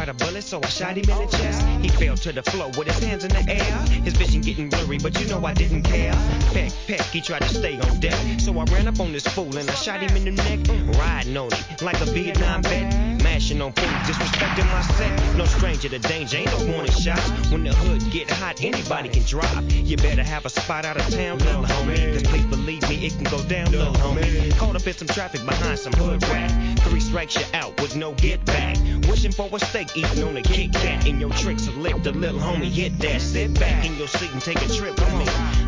fight a bullet, so I shot him in the chest. He fell to the floor with his hands in the air. His vision getting blurry, but you know I didn't care. Peck, peck, he tried to stay on deck. So I ran up on this fool and I shot him in the neck. Riding on him like a Vietnam vet. Mashing on fools, disrespecting my set. No stranger to danger, ain't no warning shots. When the hood get hot, anybody can drop. You better have a spot out of town, little homie. Cause please believe me, it can go down, little homie. Caught up in some traffic behind some hood rat. 3 strikes you out with no get back. Wishing for a steak, eating on a Kit Kat. And your tricks are licked, the little homie hit that. Sit back in your seat and take a trip with me.